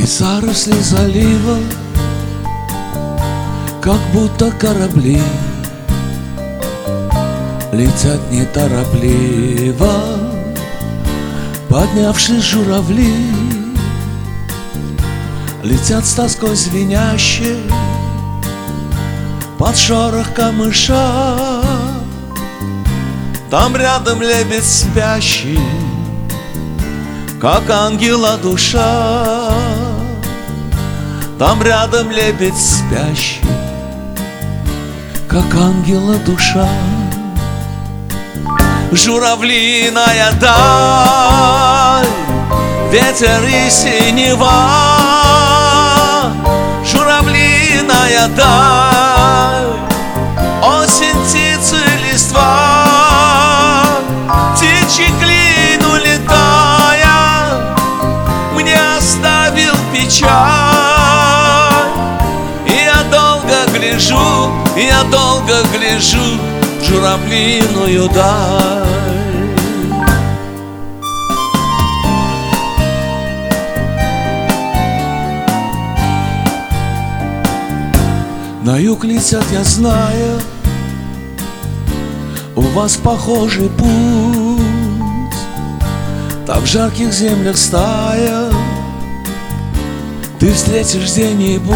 заросли залива, как будто корабли, летят неторопливо, поднявшись журавли, летят с тоской звенящей под шорох камыша. Там рядом лебедь спящий, как ангела душа. Там рядом лебедь спящий, как ангела душа. Журавлиная даль, ветер и синева. Журавлиная даль, осень, птицы, листва. Птичий клин, улетая, мне оставил печаль. Я долго гляжу в журавлиную даль. На юг летят, я знаю, у вас похожий путь. Там в жарких землях стая, ты встретишь где-нибудь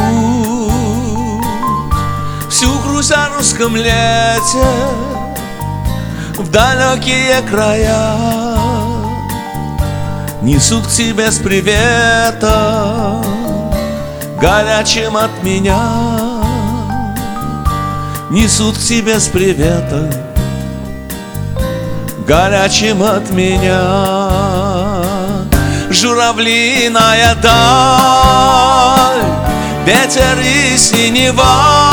всю грусть о русском лете в далекие края. Несут к тебе с приветом горячим от меня. Несут к тебе с приветом горячим от меня. Журавлиная даль, ветер и синева.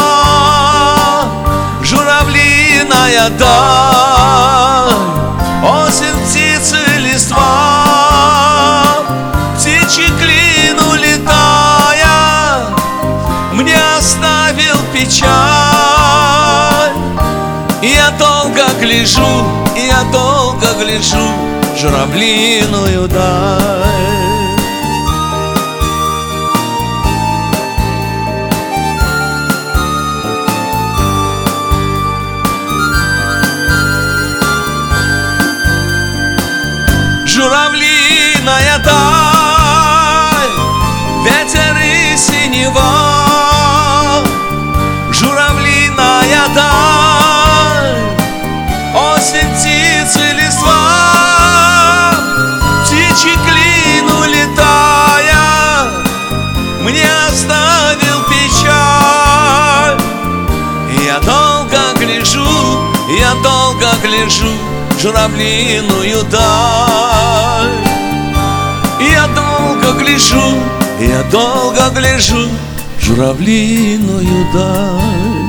Журавлиная даль, осень, птицы, листва. Птичий клин, улетая, мне оставил печаль. Я долго гляжу в журавлиную даль. Журавлиная даль, ветер и синева. Журавлиная даль, осень, птицы, листва. Птичий клин, улетая, мне оставил печаль. Я долго гляжу в журавлиную даль. Я долго гляжу в журавлиную даль.